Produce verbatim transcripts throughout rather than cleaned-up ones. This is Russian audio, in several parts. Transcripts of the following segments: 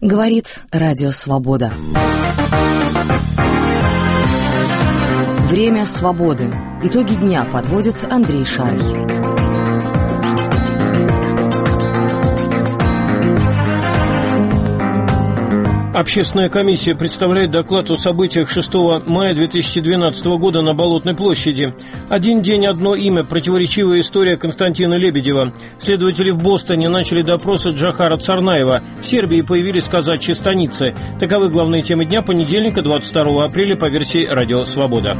Говорит Радио Свобода. Время свободы. Итоги дня подводит Андрей Шарий. Общественная комиссия представляет доклад о событиях шестого мая две тысячи двенадцатого года на Болотной площади. Один день, одно имя. Противоречивая история Константина Лебедева. Следователи в Бостоне начали допросы Джохара Царнаева. В Сербии появились казачьи станицы. Таковы главные темы дня понедельника, двадцать второго апреля, по версии Радио Свобода.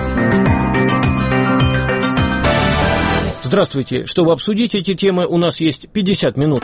Здравствуйте. Чтобы обсудить эти темы, у нас есть пятьдесят минут.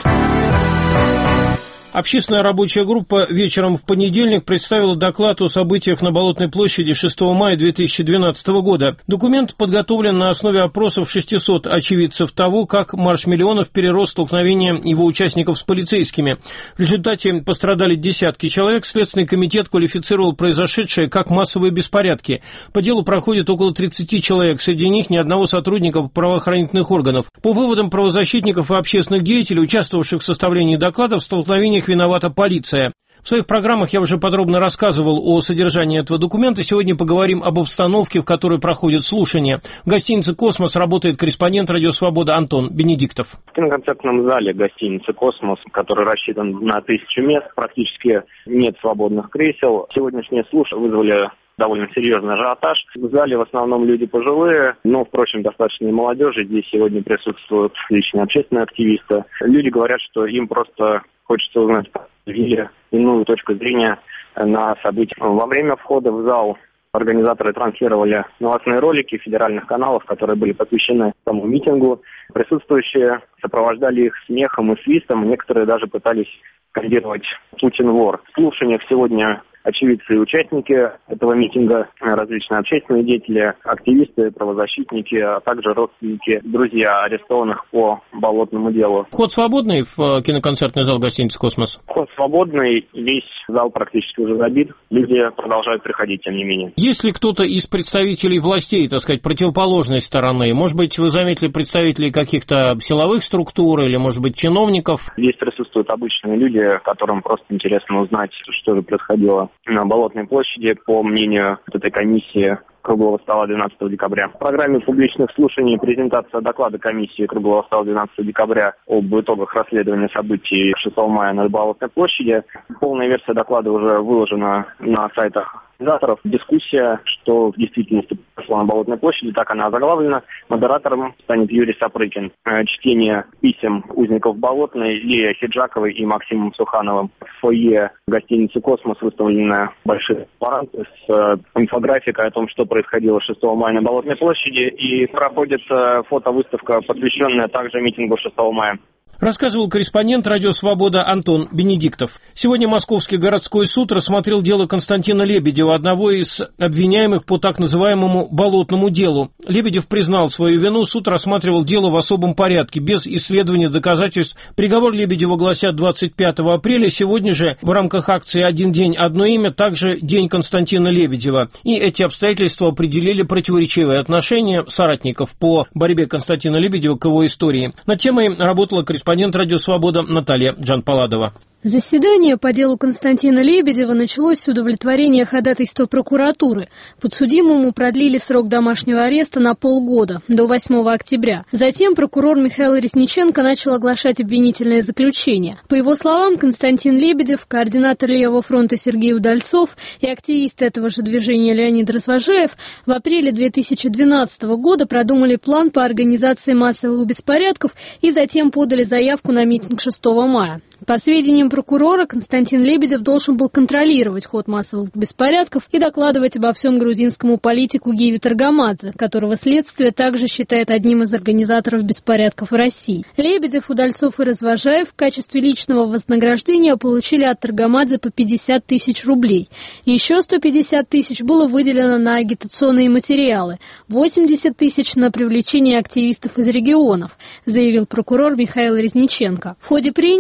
Общественная рабочая группа вечером в понедельник представила доклад о событиях на Болотной площади шестого мая две тысячи двенадцатого года. Документ подготовлен на основе опросов шестисот очевидцев того, как марш миллионов перерос столкновение его участников с полицейскими. В результате пострадали десятки человек. Следственный комитет квалифицировал произошедшее как массовые беспорядки. По делу проходит около тридцати человек, среди них ни одного сотрудника правоохранительных органов. По выводам правозащитников и общественных деятелей, участвовавших в составлении докладов, в столкновениях виновата полиция. В своих программах я уже подробно рассказывал о содержании этого документа. Сегодня поговорим об обстановке, в которой проходит слушание. В гостинице «Космос» работает корреспондент «Радио Свобода» Антон Бенедиктов. В киноконцертном зале гостиницы «Космос», который рассчитан на тысячу мест, практически нет свободных кресел. Сегодняшние слушания вызвали довольно серьезный ажиотаж. В зале в основном люди пожилые, но, впрочем, достаточно и молодежи. Здесь сегодня присутствуют личные общественные активисты. Люди говорят, что им просто хочется узнать иную точку зрения на события. Во время входа в зал организаторы транслировали новостные ролики федеральных каналов, которые были посвящены тому митингу. Присутствующие сопровождали их смехом и свистом. Некоторые даже пытались скандировать «Путин вор». В слушаниях сегодня очевидцы и участники этого митинга, различные общественные деятели, активисты, правозащитники, а также родственники, друзья арестованных по болотному делу. Вход свободный в киноконцертный зал гостиницы «Космос»? Вход свободный, весь зал практически уже забит. Люди продолжают приходить, тем не менее. Есть ли кто-то из представителей властей, так сказать, противоположной стороны? Может быть, вы заметили представителей каких-то силовых структур или, может быть, чиновников? Здесь присутствуют обычные люди, которым просто интересно узнать, что же происходило на Болотной площади, по мнению этой комиссии круглого стола двенадцатого декабря. В программе публичных слушаний презентация доклада комиссии круглого стола двенадцатого декабря об итогах расследования событий шестого мая на Болотной площади. Полная версия доклада уже выложена на сайтах организаторов. Дискуссия, что в действительности прошло на Болотной площади, так она озаглавлена. Модератором станет Юрий Сапрыкин. Чтение писем узников Болотной Лилии Хиджаковой и Максимом Сухановым. В фойе гостиницы «Космос» выставлены большие аппараты с инфографикой о том, что происходило шестого мая на Болотной площади, и проходит фотовыставка, посвященная также митингу шестого мая. Рассказывал корреспондент «Радио Свобода» Антон Бенедиктов. Сегодня Московский городской суд рассмотрел дело Константина Лебедева, одного из обвиняемых по так называемому «болотному делу». Лебедев признал свою вину, суд рассматривал дело в особом порядке, без исследования доказательств. Приговор Лебедева гласят двадцать пятого апреля. Сегодня же в рамках акции «Один день, одно имя» также День Константина Лебедева. И эти обстоятельства определили противоречивые отношения соратников по борьбе Константина Лебедева к его истории. Над темой работала корреспондент Корреспондент «Радио Свобода» Наталья Джанпаладова. Заседание по делу Константина Лебедева началось с удовлетворения ходатайства прокуратуры. Подсудимому продлили срок домашнего ареста на полгода, до восьмого октября. Затем прокурор Михаил Резниченко начал оглашать обвинительное заключение. По его словам, Константин Лебедев, координатор Левого фронта Сергей Удальцов и активист этого же движения Леонид Развожаев в апреле две тысячи двенадцатого года продумали план по организации массовых беспорядков и затем подали заявку на митинг шестого мая. По сведениям прокурора, Константин Лебедев должен был контролировать ход массовых беспорядков и докладывать обо всем грузинскому политику Гиви Таргамадзе, которого следствие также считает одним из организаторов беспорядков в России. Лебедев, Удальцов и Развожаев в качестве личного вознаграждения получили от Таргамадзе по пятьдесят тысяч рублей. Еще сто пятьдесят тысяч было выделено на агитационные материалы, восемьдесят тысяч на привлечение активистов из регионов, заявил прокурор Михаил Резниченко. В ходе прения он попросил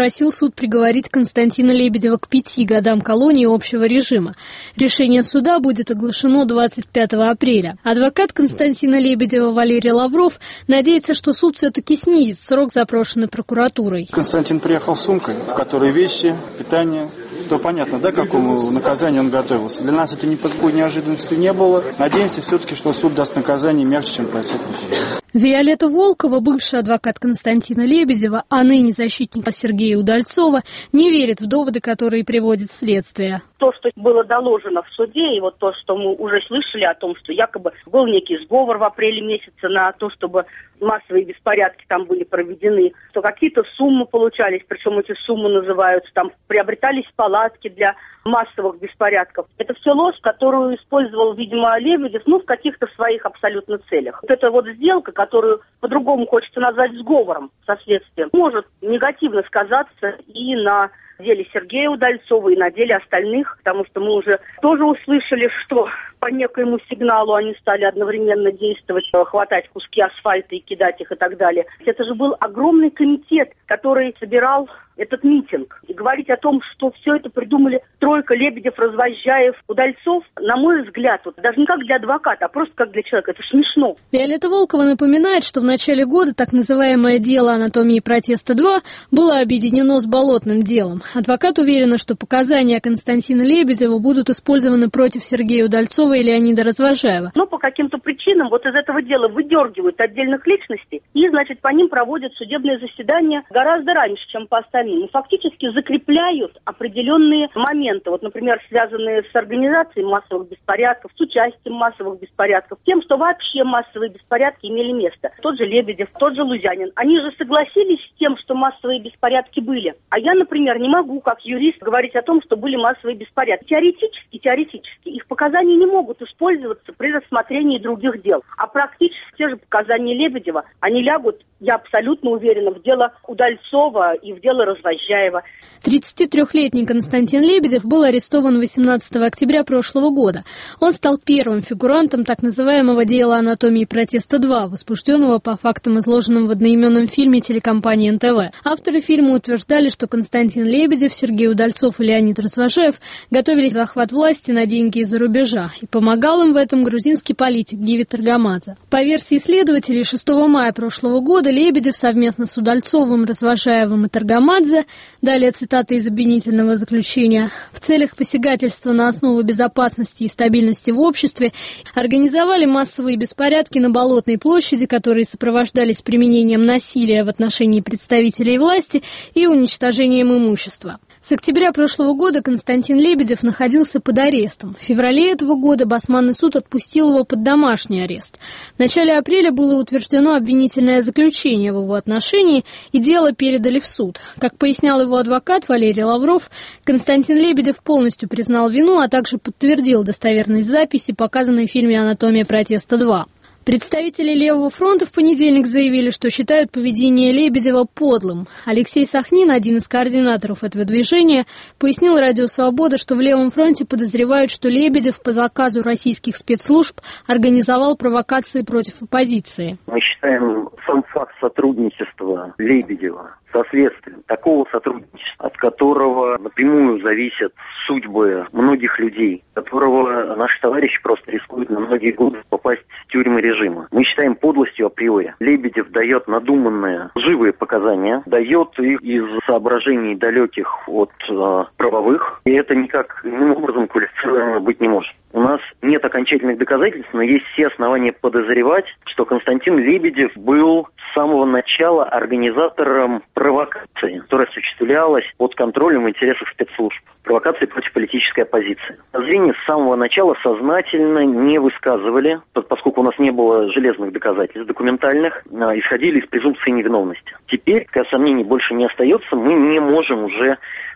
попросил суд приговорить Константина Лебедева к пяти годам колонии общего режима. Решение суда будет оглашено двадцать пятого апреля. Адвокат Константина Лебедева Валерий Лавров надеется, что суд все-таки снизит срок, запрошенный прокуратурой. Константин приехал с сумкой, в которой вещи, питание. То понятно, да, к какому наказанию он готовился. Для нас это никакой неожиданности не было. Надеемся все-таки, что суд даст наказание мягче, чем просил прокурор. Виолетта Волкова, бывший адвокат Константина Лебедева, а ныне защитник Сергея Удальцова, не верит в доводы, которые приводит следствие. То, что было доложено в суде, и вот то, что мы уже слышали о том, что якобы был некий сговор в апреле месяце на то, чтобы массовые беспорядки там были проведены, что какие-то суммы получались, причем эти суммы называются, там приобретались палатки для массовых беспорядков. Это все ложь, которую использовал, видимо, Лебедев, ну, в каких-то своих абсолютно целях. Вот эта вот сделка, которую по-другому хочется назвать сговором со следствием, может негативно сказаться и на деле Сергея Удальцова, и на деле остальных, потому что мы уже тоже услышали, что по некоему сигналу они стали одновременно действовать, хватать куски асфальта и кидать их и так далее. Это же был огромный комитет, который собирал этот митинг. И говорить о том, что все это придумали тройка Лебедев, Развозжаев, Удальцов, на мой взгляд, вот, даже не как для адвоката, а просто как для человека. Это смешно. Виолетта Волкова напоминает, что в начале года так называемое дело «Анатомии протеста-два» было объединено с болотным делом. Адвокат уверена, что показания Константина Лебедева будут использованы против Сергея Удальцова и Леонида Развозжаева. Но по каким-то причинам вот из этого дела выдергивают отдельных личностей и, значит, по ним проводят судебные заседания гораздо раньше, чем по остальным. И фактически закрепляют определенные моменты, вот, например, связанные с организацией массовых беспорядков, с участием массовых беспорядков, тем, что вообще массовые беспорядки имели место. Тот же Лебедев, тот же Лузянин, они же согласились с тем, что массовые беспорядки были. А я, например, не могу, как юрист, говорить о том, что были массовые беспорядки. Теоретически, теоретически их показания не могут использоваться при рассмотрении других дел. А практически те же показания Лебедева, они лягут, я абсолютно уверена, в дело Удальцова и в дело Развозжаева. тридцатитрёхлетний Константин Лебедев был арестован восемнадцатого октября прошлого года. Он стал первым фигурантом так называемого дела «Анатомии протеста-два», возбужденного по фактам, изложенным в одноименном фильме телекомпании эн тэ вэ. Авторы фильма утверждали, что Константин Лебедев, Сергей Удальцов и Леонид Развозжаев готовили захват власти на деньги из-за рубежа, и помогал им в этом грузинский политик Гиви Таргамадзе. По версии следователей, шестого мая прошлого года Лебедев совместно с Удальцовым, Развозжаевым и Таргамадзе, далее цитата из обвинительного заключения, в целях посягательства на основу безопасности и стабильности в обществе организовали массовые беспорядки на Болотной площади, которые сопровождались применением насилия в отношении представителей власти и уничтожением имущества. С октября прошлого года Константин Лебедев находился под арестом. В феврале этого года Басманный суд отпустил его под домашний арест. В начале апреля было утверждено обвинительное заключение в его отношении, и дело передали в суд. Как пояснял его адвокат Валерий Лавров, Константин Лебедев полностью признал вину, а также подтвердил достоверность записи, показанной в фильме «Анатомия протеста-два». Представители Левого фронта в понедельник заявили, что считают поведение Лебедева подлым. Алексей Сахнин, один из координаторов этого движения, пояснил Радио Свобода, что в Левом фронте подозревают, что Лебедев по заказу российских спецслужб организовал провокации против оппозиции. Мы считаем сам факт сотрудничества Лебедева со следствием, такого сотрудничества, от которого напрямую зависят судьбы многих людей, которого наши товарищи просто рискуют на многие годы попасть в тюрьмы режима. Мы считаем подлостью априори. Лебедев дает надуманные, лживые показания, дает их из соображений далеких от э, правовых, и это никак иным образом квалифицировано быть не может. У нас нет окончательных доказательств, но есть все основания подозревать, что Константин Лебедев был с самого начала организатором провокации, которая осуществлялась под контролем интересов спецслужб. Провокации против политической оппозиции. Звенья с самого начала сознательно не высказывали, поскольку у нас не было железных доказательств документальных, исходили из презумпции невиновности. Теперь, когда сомнений больше не остается, мы не можем уже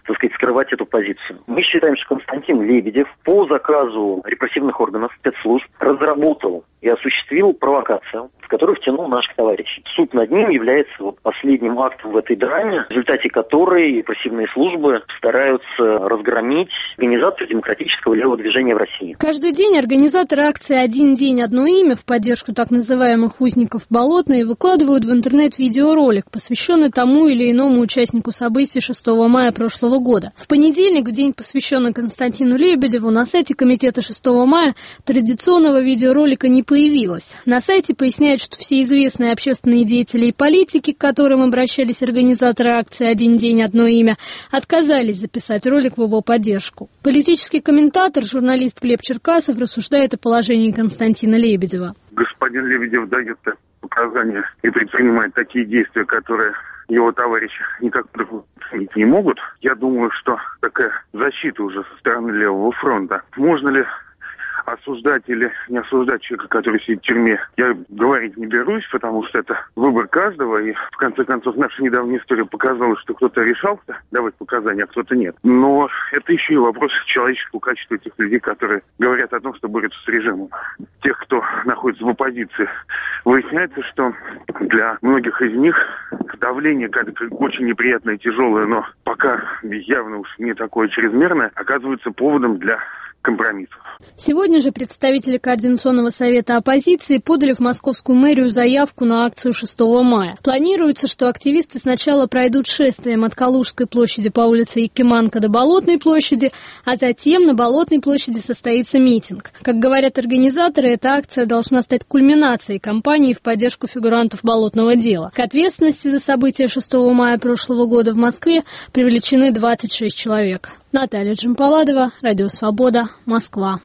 так сказать, скрывать эту позицию. Мы считаем, что Константин Лебедев по заказу репрессивных органов, спецслужб разработал и осуществил провокацию, в которую втянул наших товарищей. Суд над ним является вот последним актом в этой драме, в результате которой репрессивные службы стараются разгромить организацию демократического левого движения в России. Каждый день организаторы акции «Один день, одно имя» в поддержку так называемых узников Болотной выкладывают в интернет видеоролик, посвященный тому или иному участнику событий шестого мая прошлого года. В понедельник, в день, посвященный Константину Лебедеву, на сайте комитета шестого мая традиционного видеоролика не появилось. На сайте поясняют, что все известные общественные деятели и политики, к которым обращались организаторы акции «Один день, одно имя», отказались записать ролик в его поддержку. Политический комментатор, журналист Глеб Черкасов, рассуждает о положении Константина Лебедева. Господин Лебедев дает показания и предпринимает такие действия, которые его товарищи никак предусмотреть не могут. Я думаю, что такая защита уже со стороны левого фронта. Можно ли осуждать или не осуждать человека, который сидит в тюрьме, я говорить не берусь, потому что это выбор каждого, и в конце концов наша недавняя история показала, что кто-то решал давать показания, а кто-то нет. Но это еще и вопрос человеческого качества этих людей, которые говорят о том, что борются с режимом. Тех, кто находится в оппозиции, выясняется, что для многих из них давление, как очень неприятное и тяжелое, но пока явно уж не такое чрезмерное, оказывается поводом для компромиссов. Сегодня же представители Координационного совета оппозиции подали в московскую мэрию заявку на акцию шестого мая. Планируется, что активисты сначала пройдут шествием от Калужской площади по улице Якиманка до Болотной площади, а затем на Болотной площади состоится митинг. Как говорят организаторы, эта акция должна стать кульминацией кампании в поддержку фигурантов болотного дела. К ответственности за события шестого мая прошлого года в Москве привлечены двадцать шесть человек. Наталья Джампаладова, Радио Свобода, Москва.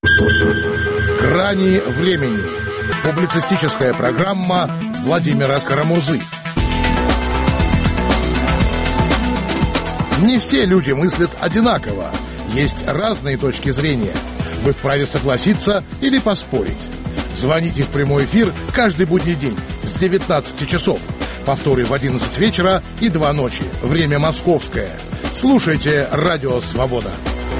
«Грани времени». Публицистическая программа Владимира Карамурзы. Не все люди мыслят одинаково. Есть разные точки зрения. Вы вправе согласиться или поспорить. Звоните в прямой эфир каждый будний день с девятнадцати часов. Повторы в одиннадцать вечера и два ночи. Время московское. Слушайте «Радио Свобода».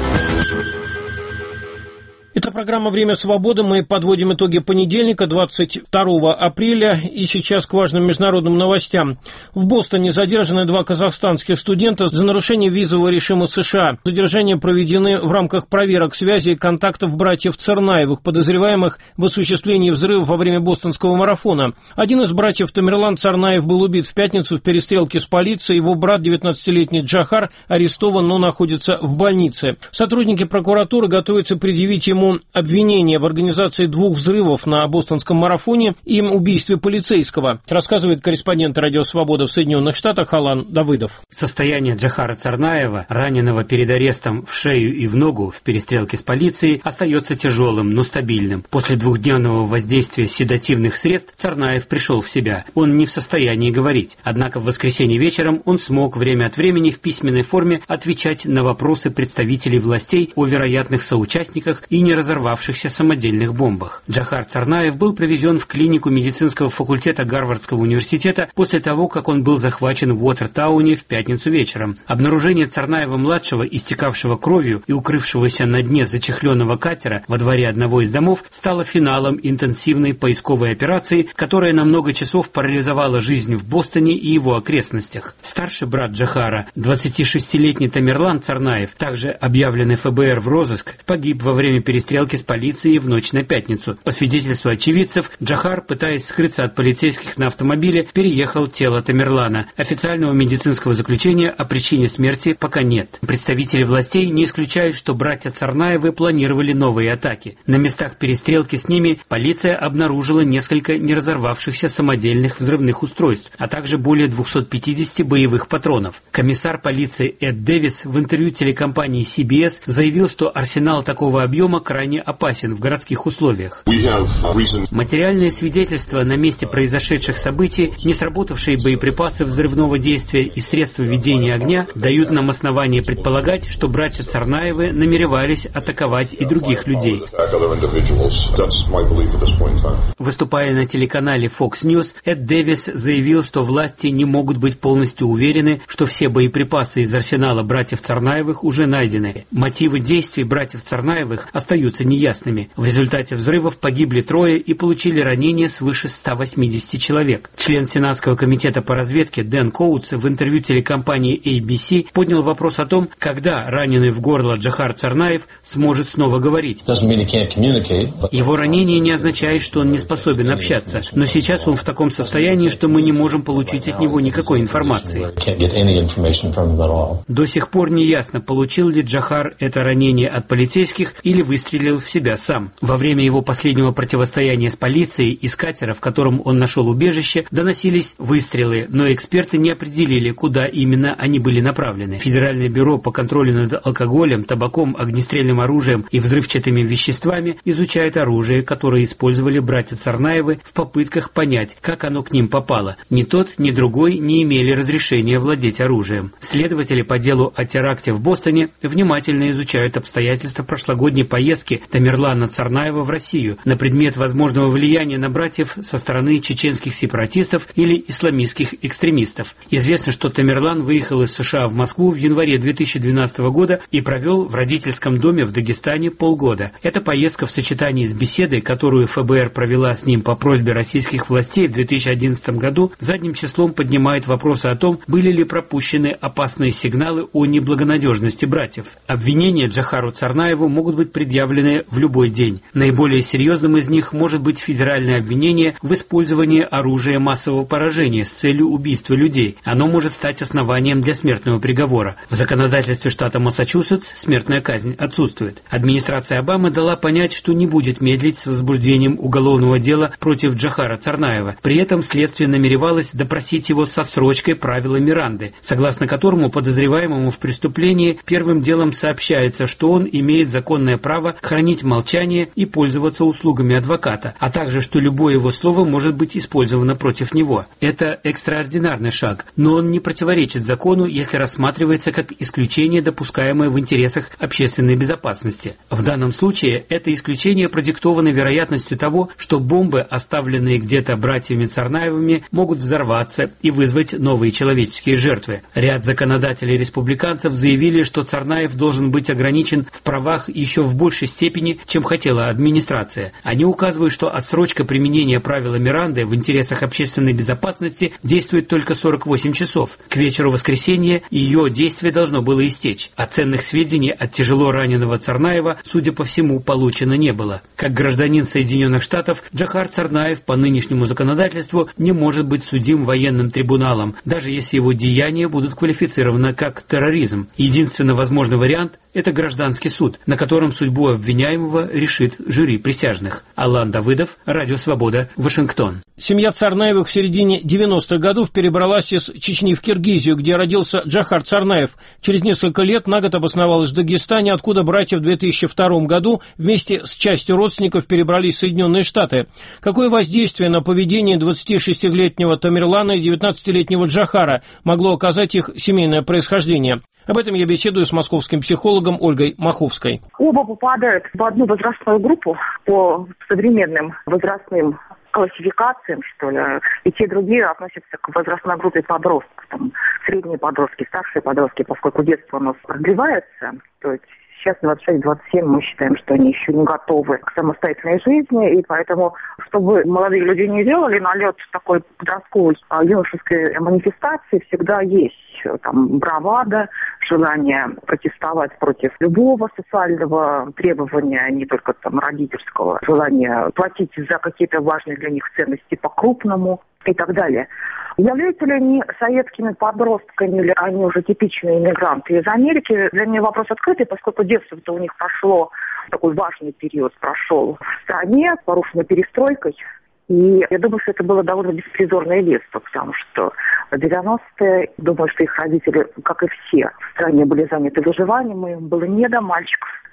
Это программа «Время свободы». Мы подводим итоги понедельника, двадцать второго апреля. И сейчас к важным международным новостям. В Бостоне задержаны два казахстанских студента за нарушение визового режима США. Задержания проведены в рамках проверок связи и контактов братьев Царнаевых, подозреваемых в осуществлении взрыва во время бостонского марафона. Один из братьев, Тамерлан Царнаев, был убит в пятницу в перестрелке с полицией. Его брат, девятнадцатилетний Джахар, арестован, но находится в больнице. Сотрудники прокуратуры готовятся предъявить ему обвинение в организации двух взрывов на бостонском марафоне и убийстве полицейского, рассказывает корреспондент Радио Свобода в Соединенных Штатах Алан Давыдов. Состояние Джахара Царнаева, раненого перед арестом в шею и в ногу в перестрелке с полицией, остается тяжелым, но стабильным. После двухдневного воздействия седативных средств Царнаев пришел в себя. Он не в состоянии говорить. Однако в воскресенье вечером он смог время от времени в письменной форме отвечать на вопросы представителей властей о вероятных соучастниках и не разорвавшихся самодельных бомбах. Джахар Царнаев был привезен в клинику медицинского факультета Гарвардского университета после того, как он был захвачен в Уотертауне в пятницу вечером. Обнаружение Царнаева-младшего, истекавшего кровью и укрывшегося на дне зачехленного катера во дворе одного из домов, стало финалом интенсивной поисковой операции, которая на много часов парализовала жизнь в Бостоне и его окрестностях. Старший брат Джахара, двадцатишестилетний Тамерлан Царнаев, также объявленный эф бэ эр в розыск, погиб во время перестрелки перестрелки с полицией в ночь на пятницу. По свидетельству очевидцев, Джахар, пытаясь скрыться от полицейских на автомобиле, переехал тело Тамерлана. Официального медицинского заключения о причине смерти пока нет. Представители властей не исключают, что братья Царнаевы планировали новые атаки. На местах перестрелки с ними полиция обнаружила несколько неразорвавшихся самодельных взрывных устройств, а также более двухсот пятидесяти боевых патронов. Комиссар полиции Эд Дэвис в интервью телекомпании си би эс заявил, что арсенал такого объема крайне крайне опасен в городских условиях. Материальные свидетельства на месте произошедших событий, не сработавшие боеприпасы взрывного действия и средства ведения огня дают нам основание предполагать, что братья Царнаевы намеревались атаковать и других людей. Выступая на телеканале Fox News, Эд Дэвис заявил, что власти не могут быть полностью уверены, что все боеприпасы из арсенала братьев Царнаевых уже найдены. Мотивы действий братьев Царнаевых остаются неясными. В результате взрывов погибли трое и получили ранения свыше ста восьмидесяти человек. Член Сенатского комитета по разведке Дэн Коутс в интервью телекомпании эй би си поднял вопрос о том, когда раненый в горло Джохар Царнаев сможет снова говорить. Его ранение не означает, что он не способен общаться, но сейчас он в таком состоянии, что мы не можем получить от него никакой информации. До сих пор не ясно, получил ли Джохар это ранение от полицейских или выстрелил в себя сам. Во время его последнего противостояния с полицией из катера, в котором он нашел убежище, доносились выстрелы, но эксперты не определили, куда именно они были направлены. Федеральное бюро по контролю над алкоголем, табаком, огнестрельным оружием и взрывчатыми веществами изучает оружие, которое использовали братья Царнаевы в попытках понять, как оно к ним попало. Ни тот, ни другой не имели разрешения владеть оружием. Следователи по делу о теракте в Бостоне внимательно изучают обстоятельства прошлогодней поездки Тамерлана Царнаева в Россию на предмет возможного влияния на братьев со стороны чеченских сепаратистов или исламистских экстремистов. Известно, что Тамерлан выехал из США в Москву в январе две тысячи двенадцатого года и провел в родительском доме в Дагестане полгода. Эта поездка в сочетании с беседой, которую эф бэ эр провела с ним по просьбе российских властей в две тысячи одиннадцатом году, задним числом поднимает вопросы о том, были ли пропущены опасные сигналы о неблагонадежности братьев. Обвинения Джохару Царнаеву могут быть предъявлены в любой день. Наиболее серьезным из них может быть федеральное обвинение в использовании оружия массового поражения с целью убийства людей. Оно может стать основанием для смертного приговора. В законодательстве штата Массачусетс смертная казнь отсутствует. Администрация Обамы дала понять, что не будет медлить с возбуждением уголовного дела против Джохара Царнаева. При этом следствие намеревалось допросить его с отсрочкой правила Миранды, согласно которому подозреваемому в преступлении первым делом сообщается, что он имеет законное право хранить молчание и пользоваться услугами адвоката, а также, что любое его слово может быть использовано против него. Это экстраординарный шаг, но он не противоречит закону, если рассматривается как исключение, допускаемое в интересах общественной безопасности. В данном случае это исключение продиктовано вероятностью того, что бомбы, оставленные где-то братьями Царнаевыми, могут взорваться и вызвать новые человеческие жертвы. Ряд законодателей-республиканцев заявили, что Царнаев должен быть ограничен в правах еще в большей степени, чем хотела администрация. Они указывают, что отсрочка применения правила Миранды в интересах общественной безопасности действует только сорок восемь часов. К вечеру воскресенья ее действие должно было истечь, а ценных сведений от тяжело раненого Царнаева, судя по всему, получено не было. Как гражданин Соединенных Штатов, Джохар Царнаев по нынешнему законодательству не может быть судим военным трибуналом, даже если его деяния будут квалифицированы как терроризм. Единственный возможный вариант – это гражданский суд, на котором судьбу обвиняемого решит жюри присяжных. Алан Давыдов, Радио Свобода, Вашингтон. Семья Царнаевых в середине девяностых годов перебралась из Чечни в Киргизию, где родился Джохар Царнаев. Через несколько лет на год обосновалась в Дагестане, откуда братья в две тысячи втором году вместе с частью родственников перебрались в Соединенные Штаты. Какое воздействие на поведение двадцатишестилетнего Тамерлана и девятнадцатилетнего Джохара могло оказать их семейное происхождение? Об этом я беседую с московским психологом Ольгой Маховской. Оба попадают в одну возрастную группу по современным возрастным классификациям, что ли. И те, и другие относятся к возрастной группе подростков. Там, средние подростки, старшие подростки, поскольку детство у нас продлевается, то есть сейчас двадцать шесть - двадцать семь мы считаем, что они еще не готовы к самостоятельной жизни, и поэтому, чтобы молодые люди не делали, налет такой подростковой юношеской манифестации всегда есть. Там бравада, желание протестовать против любого социального требования, не только там родительского, желание платить за какие-то важные для них ценности по-крупному и так далее. Являются ли они советскими подростками, или они уже типичные иммигранты из Америки? Для меня вопрос открытый, поскольку детство-то у них прошло, такой важный период прошел в стране, порушенной перестройкой. И я думаю, что это было довольно беспризорное детство, потому что в девяностые, думаю, что их родители, как и все в стране, были заняты выживанием, им было не до мальчиков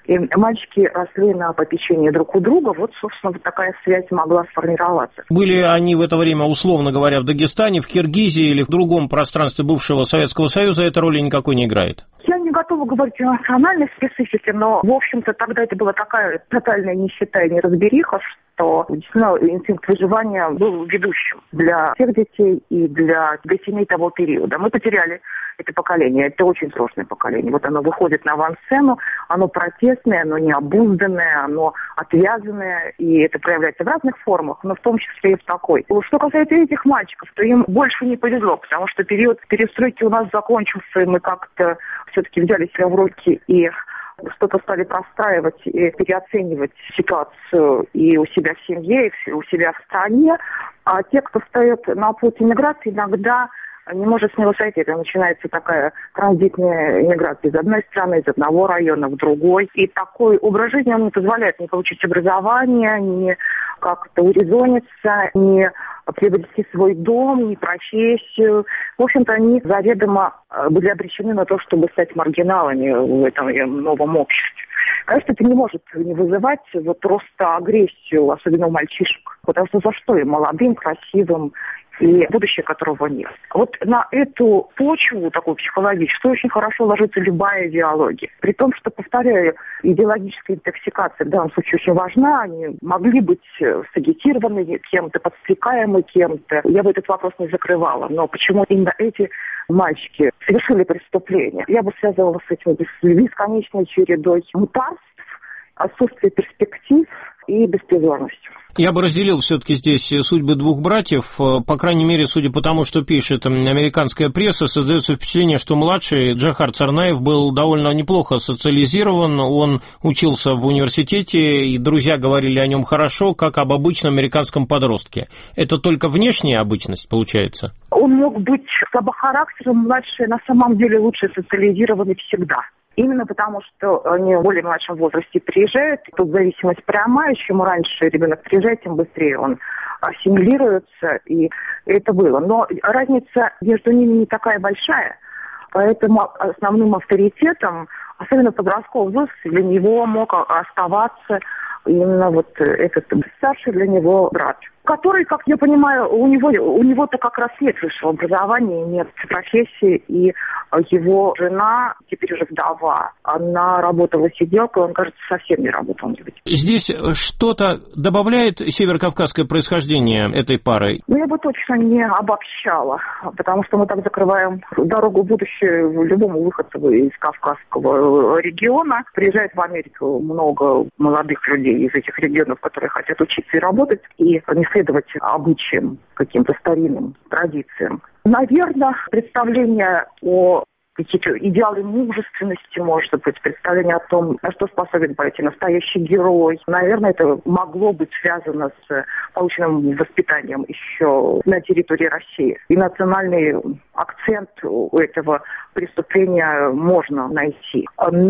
И мальчики росли на попечении друг у друга. Вот, собственно, вот такая связь могла сформироваться. Были они в это время, условно говоря, в Дагестане, в Киргизии или в другом пространстве бывшего Советского Союза, эта роли никакой не играет? Я не готова говорить о национальной специфике, но, в общем-то, тогда это была такая тотальная нищета и неразбериха, что действительно инстинкт выживания был ведущим для всех детей и для, для семей того периода. Мы потеряли это поколение, это очень сложное поколение. Вот оно выходит на авансцену, оно протестное, оно необузданное, оно отвязанное, и это проявляется в разных формах, но в том числе и в такой. Что касается этих мальчиков, то им больше не повезло, потому что период перестройки у нас закончился, и мы как-то все-таки взяли себя в руки и что-то стали простраивать и переоценивать ситуацию и у себя в семье, и у себя в стране. А те, кто встает на путь иммиграции, иногда не может с него сойти. Это начинается такая транзитная иммиграция из одной страны, из одного района в другой. И такой образ жизни он не позволяет не получить образование, не как-то урезониться, не приобрести свой дом, не профессию. В общем-то, они заведомо были обречены на то, чтобы стать маргиналами в этом новом обществе. Конечно, это не может не вызывать вот просто агрессию, особенно у мальчишек. Потому что за что им, молодым, красивым, и будущее которого нет. Вот на эту почву, такую психологическую, очень хорошо ложится любая идеология. При том, что, повторяю, идеологическая интоксикация в данном случае очень важна. Они могли быть сагитированы кем-то, подстрекаемы кем-то. Я бы этот вопрос не закрывала. Но почему именно эти мальчики совершили преступление? Я бы связывала с этим бесконечной чередой мутарств, отсутствие перспектив и беспризорностью. Я бы разделил все-таки здесь судьбы двух братьев. По крайней мере, судя по тому, что пишет американская пресса, создается впечатление, что младший Джохар Царнаев был довольно неплохо социализирован. Он учился в университете, и друзья говорили о нем хорошо, как об обычном американском подростке. Это только внешняя обычность, получается? Он мог быть слабохарактерным, младший на самом деле лучше социализированный всегда. Именно потому, что они в более младшем возрасте приезжают. Тут зависимость прямая. Чем раньше ребенок приезжает, тем быстрее он ассимилируется. И это было. Но разница между ними не такая большая. Поэтому основным авторитетом, особенно в подростковом возрасте, для него мог оставаться именно вот этот старший для него брат, который, как я понимаю, у него у него-то как раз нет высшего образования, нет профессии, и его жена, теперь уже вдова, она работала сиделкой, он, кажется, совсем не работал. Здесь что-то добавляет северокавказское происхождение этой пары? Ну, я бы точно не обобщала, потому что мы так закрываем дорогу в будущее любому выходцу из Кавказского региона. Приезжает в Америку много молодых людей из этих регионов, которые хотят учиться и работать, и не следовать обычаям, каким-то старинным традициям. Наверное, представление о какие-то идеалы мужественности, может быть, представление о том, на что способен пойти настоящий герой. Наверное, это могло быть связано с полученным воспитанием еще на территории России. И национальный акцент у этого преступления можно найти.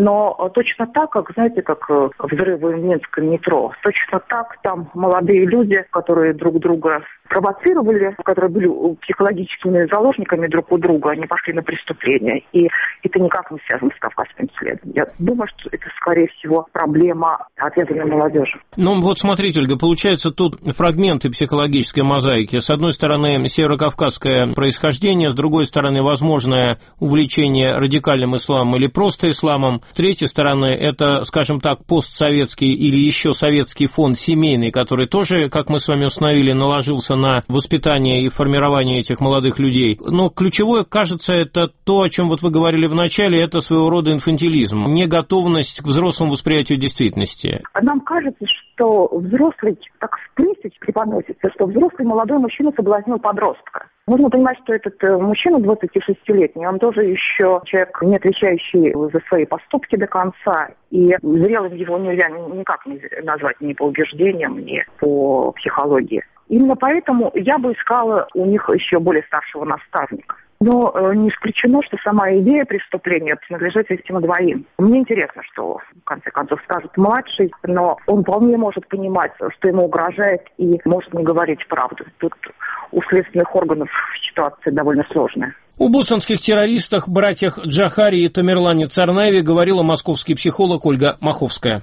Но точно так, как, знаете, как взрывы в Минском метро, точно так там молодые люди, которые друг друга провоцировали, которые были психологическими заложниками друг у друга, они пошли на преступление. И это никак не связано с кавказским следом. Я думаю, что это, скорее всего, проблема ответственной молодежи. Ну, вот смотрите, Ольга, получается тут фрагменты психологической мозаики. С одной стороны, северокавказское происхождение, с другой стороны, возможное увлечение радикальным исламом или просто исламом. С третьей стороны, это, скажем так, постсоветский или еще советский фон семейный, который тоже, как мы с вами установили, наложился на воспитание и формирование этих молодых людей. Но ключевое, кажется, это то, о чем вот вы говорили в начале, это своего рода инфантилизм, неготовность к взрослому восприятию действительности. Нам кажется, что взрослый так в принципе преподносится, что взрослый молодой мужчина соблазнил подростка. Нужно понимать, что этот мужчина двадцатишестилетний, он тоже еще человек, не отвечающий за свои поступки до конца, и зрелым его нельзя никак не назвать ни по убеждениям, ни по психологии. Именно поэтому я бы искала у них еще более старшего наставника. Но э, не исключено, что сама идея преступления принадлежит этим двоим. Мне интересно, что в конце концов скажет младший, но он вполне может понимать, что ему угрожает, и может не говорить правду. Тут у следственных органов ситуация довольно сложная. О бостонских террористах, братьях Джохари и Тамерлане Царнаеве говорила московский психолог Ольга Маховская.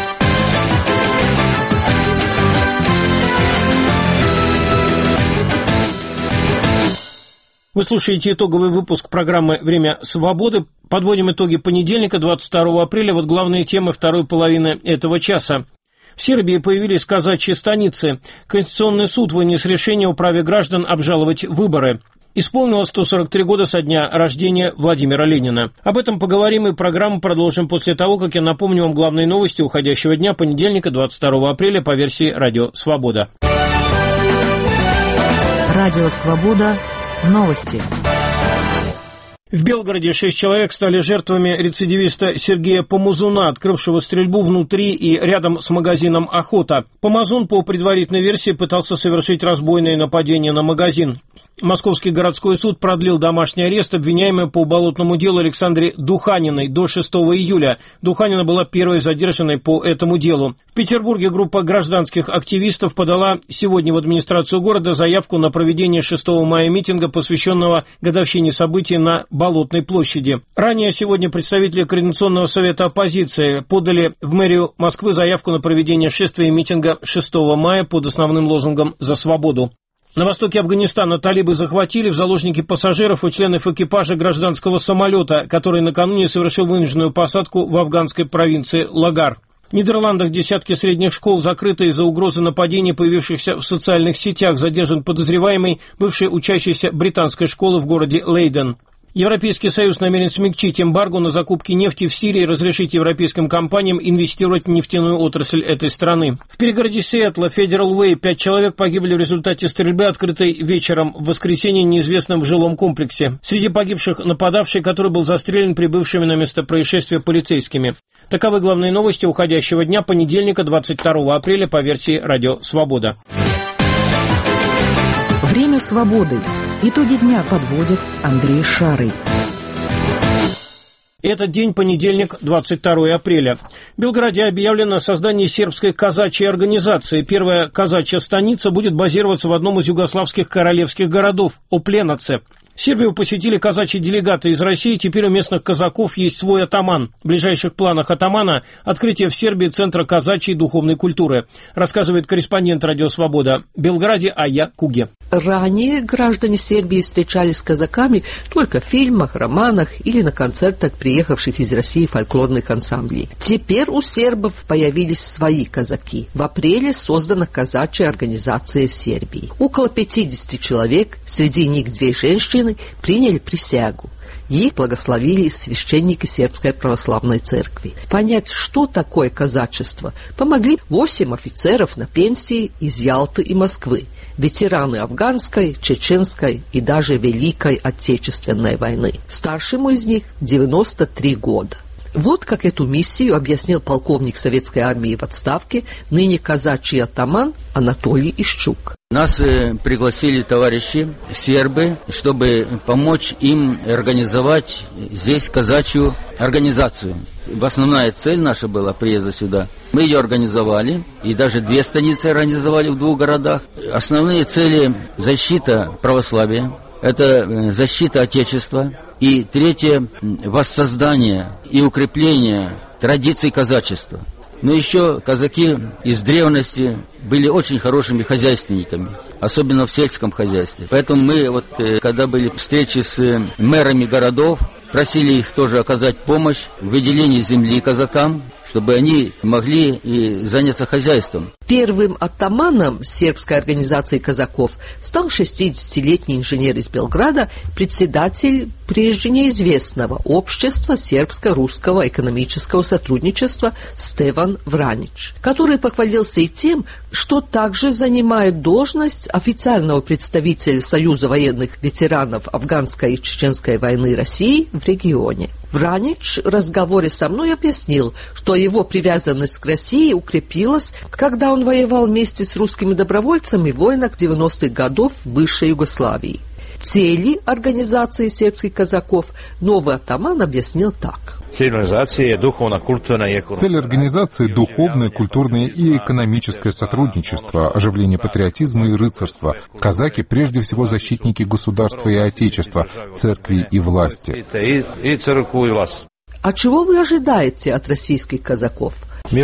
Вы слушаете итоговый выпуск программы «Время свободы». Подводим итоги понедельника, двадцать второго апреля. Вот главные темы второй половины этого часа. В Сербии появились казачьи станицы. Конституционный суд вынес решение о праве граждан обжаловать выборы. Исполнилось сто сорок три года со дня рождения Владимира Ленина. Об этом поговорим, и программу продолжим после того, как я напомню вам главные новости уходящего дня, понедельника, двадцать второго апреля, по версии «Радио Свобода». Радио Свобода. Новости. В Белгороде шесть человек стали жертвами рецидивиста Сергея Помазуна, открывшего стрельбу внутри и рядом с магазином «Охота». Помазун, по предварительной версии, пытался совершить разбойное нападение на магазин. Московский городской суд продлил домашний арест обвиняемой по уголовному делу Александре Духаниной до шестого июля. Духанина была первой задержанной по этому делу. В Петербурге группа гражданских активистов подала сегодня в администрацию города заявку на проведение шестого мая митинга, посвященного годовщине событий на Болотной площади. Ранее сегодня представители Координационного совета оппозиции подали в мэрию Москвы заявку на проведение шествия и митинга шестого мая под основным лозунгом «За свободу». На востоке Афганистана талибы захватили в заложники пассажиров и членов экипажа гражданского самолета, который накануне совершил вынужденную посадку в афганской провинции Лагар. В Нидерландах десятки средних школ закрыты из-за угрозы нападений, появившихся в социальных сетях. Задержан подозреваемый, бывший учащийся британской школы в городе Лейден. Европейский Союз намерен смягчить эмбарго на закупки нефти в Сирии и разрешить европейским компаниям инвестировать в нефтяную отрасль этой страны. В пригороде Сиэтла, Федерал Уэй, пять человек погибли в результате стрельбы, открытой вечером в воскресенье неизвестным в жилом комплексе. Среди погибших нападавший, который был застрелен прибывшими на место происшествия полицейскими. Таковы главные новости уходящего дня, понедельника, двадцать второго апреля, по версии «Радио Свобода». Время свободы. Итоги дня подводит Андрей Шарый. Этот день, понедельник, двадцать второго апреля. В Белграде объявлено о создании сербской казачьей организации. Первая казачья станица будет базироваться в одном из югославских королевских городов – Опленаце. Сербию посетили казачьи делегаты из России. Теперь у местных казаков есть свой атаман. В ближайших планах атамана – открытие в Сербии Центра казачьей духовной культуры, рассказывает корреспондент «Радио Свобода» в Белграде Ая Куге. Ранее граждане Сербии встречались с казаками только в фильмах, романах или на концертах приехавших из России фольклорных ансамблей. Теперь у сербов появились свои казаки. В апреле создана казачья организация в Сербии. Около пятьдесят человек, среди них две женщины, приняли присягу. Их благословили священники Сербской православной церкви. Понять, что такое казачество, помогли восемь офицеров на пенсии из Ялты и Москвы, ветераны афганской, чеченской и даже Великой Отечественной войны. Старшему из них девяносто три года. Вот как эту миссию объяснил полковник советской армии в отставке, ныне казачий атаман Анатолий Ищук. Нас э, пригласили товарищи сербы, чтобы помочь им организовать здесь казачью организацию. Основная цель наша была приезда сюда. Мы ее организовали, и даже две станицы организовали в двух городах. Основные цели – защита православия, это защита Отечества, и третье – воссоздание и укрепление традиций казачества. Но еще казаки из древности были очень хорошими хозяйственниками, особенно в сельском хозяйстве. Поэтому мы, вот, когда были встречи с мэрами городов, просили их тоже оказать помощь в выделении земли казакам, чтобы они могли и заняться хозяйством. Первым атаманом сербской организации казаков стал шестидесятилетний инженер из Белграда, председатель прежде неизвестного общества сербско-русского экономического сотрудничества Стеван Вранич, который похвалился и тем, что также занимает должность официального представителя Союза военных ветеранов афганской и чеченской войны России в регионе. Вранич в разговоре со мной объяснил, что его привязанность к России укрепилась, когда он воевал вместе с русскими добровольцами в войнах девяностых годов в бывшей Югославии. Цели организации сербских казаков новый атаман объяснил так. Цель организации – духовное, культурное и экономическое сотрудничество, оживление патриотизма и рыцарства. Казаки – прежде всего защитники государства и отечества, церкви и власти. А чего вы ожидаете от российских казаков? Мы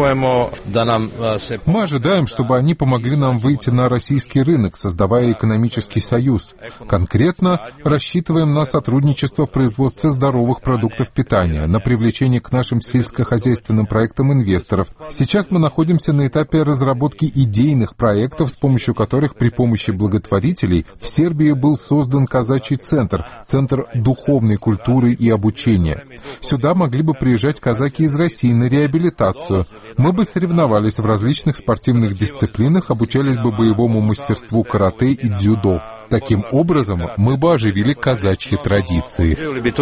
ожидаем, чтобы они помогли нам выйти на российский рынок, создавая экономический союз. Конкретно рассчитываем на сотрудничество в производстве здоровых продуктов питания, на привлечение к нашим сельскохозяйственным проектам инвесторов. Сейчас мы находимся на этапе разработки идейных проектов, с помощью которых при помощи благотворителей в Сербии был создан казачий центр, центр духовной культуры и обучения. Сюда могли бы приезжать казаки из России на реабилитацию. Мы бы соревновались в различных спортивных дисциплинах, обучались бы боевому мастерству карате и дзюдо. Таким образом, мы бы оживили казачьи традиции.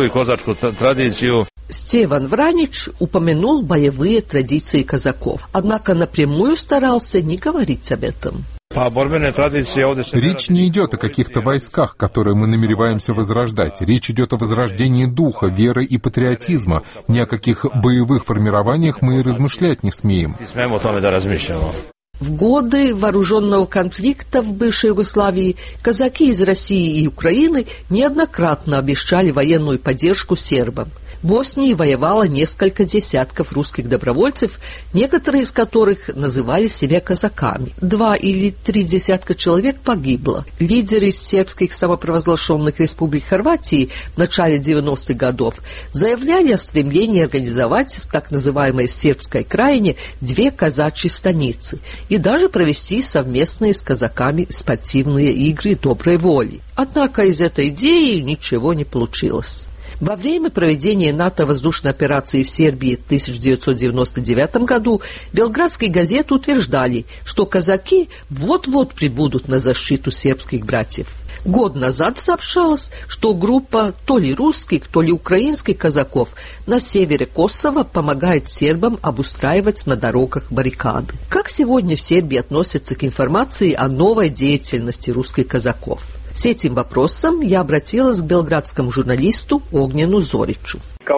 Стеван Вранич упомянул боевые традиции казаков, однако напрямую старался не говорить об этом. Речь не идет о каких-то войсках, которые мы намереваемся возрождать. Речь идет о возрождении духа, веры и патриотизма. Ни о каких боевых формированиях мы и размышлять не смеем. В годы вооруженного конфликта в бывшей Югославии казаки из России и Украины неоднократно обещали военную поддержку сербам. В Боснии воевало несколько десятков русских добровольцев, некоторые из которых называли себя казаками. Два или три десятка человек погибло. Лидеры сербских самопровозглашенных республик Хорватии в начале девяностых годов заявляли о стремлении организовать в так называемой сербской краине две казачьи станицы и даже провести совместные с казаками спортивные игры доброй воли. Однако из этой идеи ничего не получилось. Во время проведения НАТО воздушной операции в Сербии в тысяча девятьсот девяносто девятом году белградские газеты утверждали, что казаки вот-вот прибудут на защиту сербских братьев. Год назад сообщалось, что группа то ли русских, то ли украинских казаков на севере Косово помогает сербам обустраивать на дорогах баррикады. Как сегодня в Сербии относятся к информации о новой деятельности русских казаков? С этим вопросом я обратилась к белградскому журналисту Огнену Зоричу.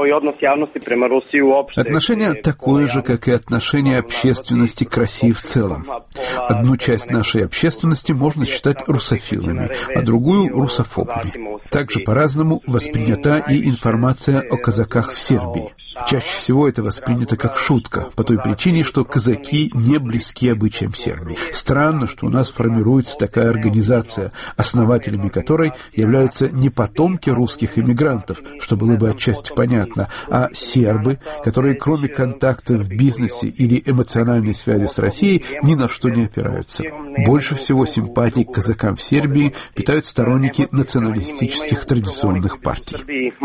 Отношение такое же, как и отношение общественности к России в целом. Одну часть нашей общественности можно считать русофилами, а другую — русофобами. Также по-разному воспринята и информация о казаках в Сербии. Чаще всего это воспринято как шутка, по той причине, что казаки не близки обычаям Сербии. Странно, что у нас формируется такая организация, основателями которой являются не потомки русских эмигрантов, что было бы отчасти понятно, а сербы, которые кроме контакта в бизнесе или эмоциональной связи с Россией ни на что не опираются. Больше всего симпатий к казакам в Сербии питают сторонники националистических традиционных партий.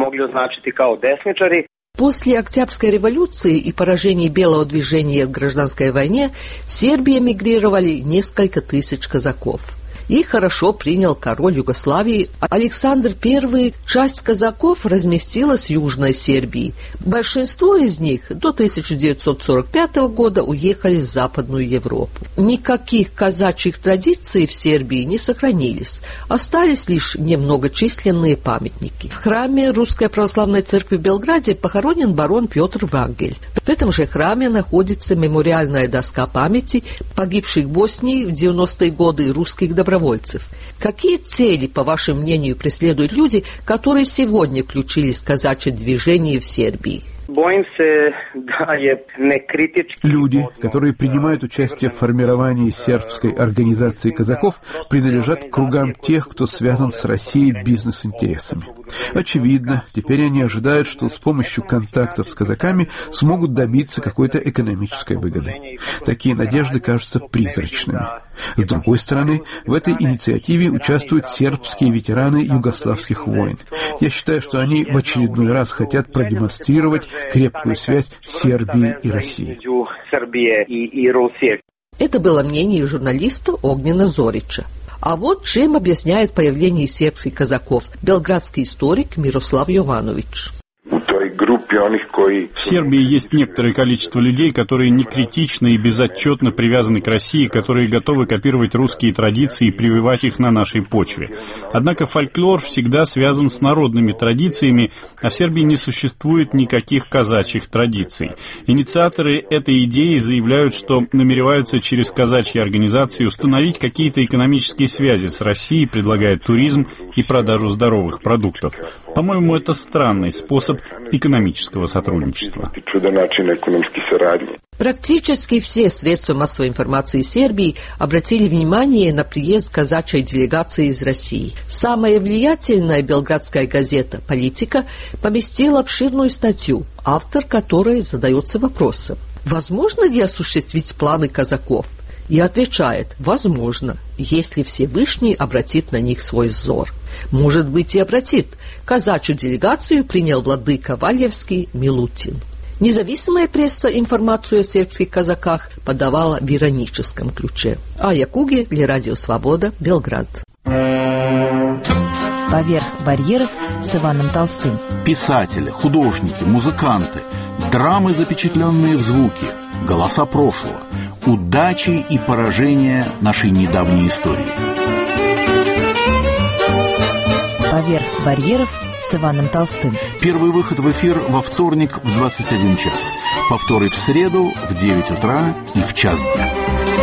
После Октябрьской революции и поражения белого движения в гражданской войне в Сербии эмигрировали несколько тысяч казаков. Их хорошо принял король Югославии Александр Первый. Часть казаков разместилась в Южной Сербии. Большинство из них до тысяча девятьсот сорок пятого года уехали в Западную Европу. Никаких казачьих традиций в Сербии не сохранились. Остались лишь немногочисленные памятники. В храме Русской Православной Церкви в Белграде похоронен барон Петр Вагель. В этом же храме находится мемориальная доска памяти погибших в Боснии в девяностые годы русских добровольцев. Какие цели, по вашему мнению, преследуют люди, которые сегодня включились в казачье движение в Сербии? Люди, которые принимают участие в формировании сербской организации казаков, принадлежат к кругам тех, кто связан с Россией бизнес-интересами. Очевидно, теперь они ожидают, что с помощью контактов с казаками смогут добиться какой-то экономической выгоды. Такие надежды кажутся призрачными. С другой стороны, в этой инициативе участвуют сербские ветераны югославских войн. Я считаю, что они в очередной раз хотят продемонстрировать крепкую связь Сербии и России. Это было мнение журналиста Огнена Зорича. А вот чем объясняет появление сербских казаков белградский историк Мирослав Йованович. У той групи В Сербии есть некоторое количество людей, которые некритично и безотчетно привязаны к России, которые готовы копировать русские традиции и прививать их на нашей почве. Однако фольклор всегда связан с народными традициями, а в Сербии не существует никаких казачьих традиций. Инициаторы этой идеи заявляют, что намереваются через казачьи организации установить какие-то экономические связи с Россией, предлагая туризм и продажу здоровых продуктов. По-моему, это странный способ экономического сотрудничества. Практически все средства массовой информации Сербии обратили внимание на приезд казачьей делегации из России. Самая влиятельная белградская газета «Политика» поместила обширную статью, автор которой задается вопросом: возможно ли осуществить планы казаков? И отвечает: возможно, если Всевышний обратит на них свой взор. Может быть, и обратит. Казачью делегацию принял владыка Вальевский Милутин. Независимая пресса информацию о сербских казаках подавала в ироническом ключе. Ая Куги для Радио Свобода, Белград. «Поверх барьеров» с Иваном Толстым. Писатели, художники, музыканты, драмы, запечатленные в звуке, голоса прошлого, удачи и поражения нашей недавней истории. «Поверх барьеров» с Иваном Толстым. Первый выход в эфир во вторник в двадцать один час. Повторы в среду в девять утра и в час дня.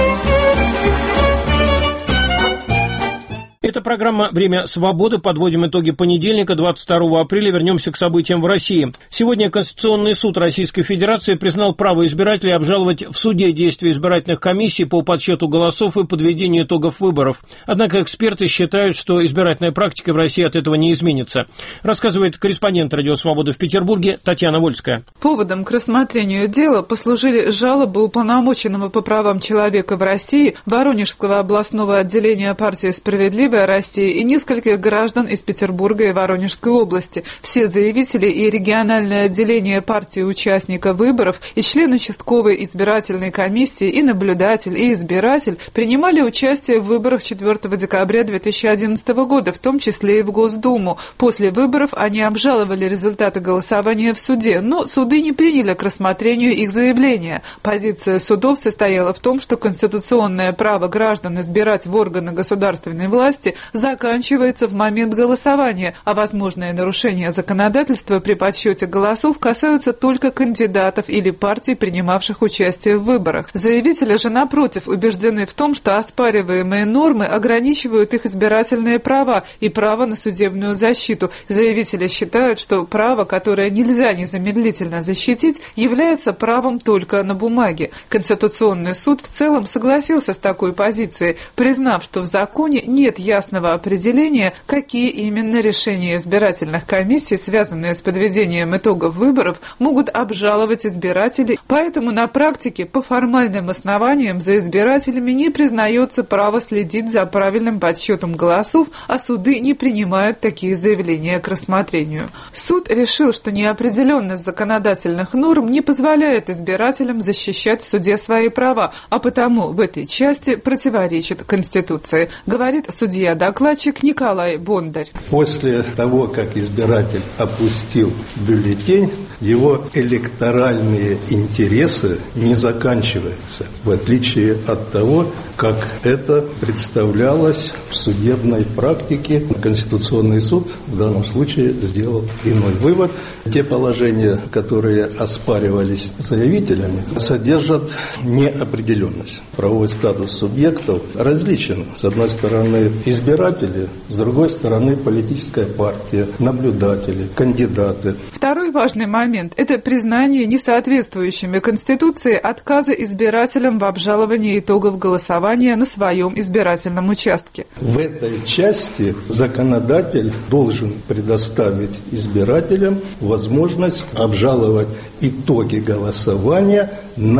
Это программа «Время свободы». Подводим итоги понедельника, двадцать второго апреля. Вернемся к событиям в России. Сегодня Конституционный суд Российской Федерации признал право избирателей обжаловать в суде действия избирательных комиссий по подсчету голосов и подведению итогов выборов. Однако эксперты считают, что избирательная практика в России от этого не изменится. Рассказывает корреспондент «Радио Свободы» в Петербурге Татьяна Вольская. Поводом к рассмотрению дела послужили жалобы уполномоченного по правам человека в России Воронежского областного отделения партии «Справедливая Россия» и нескольких граждан из Петербурга и Воронежской области. Все заявители и региональное отделение партии участника выборов, и член участковой избирательной комиссии, и наблюдатель, и избиратель принимали участие в выборах четвёртого декабря две тысячи одиннадцатого года, в том числе и в Госдуму. После выборов они обжаловали результаты голосования в суде, но суды не приняли к рассмотрению их заявления. Позиция судов состояла в том, что конституционное право граждан избирать в органы государственной власти заканчивается в момент голосования, а возможные нарушения законодательства при подсчете голосов касаются только кандидатов или партий, принимавших участие в выборах. Заявители же, напротив, убеждены в том, что оспариваемые нормы ограничивают их избирательные права и право на судебную защиту. Заявители считают, что право, которое нельзя незамедлительно защитить, является правом только на бумаге. Конституционный суд в целом согласился с такой позицией, признав, что в законе нет ясного определения, какие именно решения избирательных комиссий, связанные с подведением итогов выборов, могут обжаловать избиратели. Поэтому на практике по формальным основаниям за избирателями не признается право следить за правильным подсчетом голосов, а суды не принимают такие заявления к рассмотрению. Суд решил, что неопределенность законодательных норм не позволяет избирателям защищать в суде свои права, а потому в этой части противоречит Конституции, говорит судья-докладчик Николай Бондарь. После того, как избиратель опустил бюллетень, его электоральные интересы не заканчиваются, в отличие от того, как это представлялось в судебной практике. Конституционный суд в данном случае сделал иной вывод. Те положения, которые оспаривались заявителями, содержат неопределенность. Правовой статус субъектов различен. С одной стороны избиратели, с другой стороны политическая партия, наблюдатели, кандидаты. Второй важный момент – это признание несоответствующими Конституции отказа избирателям в обжаловании итогов голосования на своем избирательном участке. В этой части законодатель должен предоставить избирателям возможность обжаловать итоги голосования на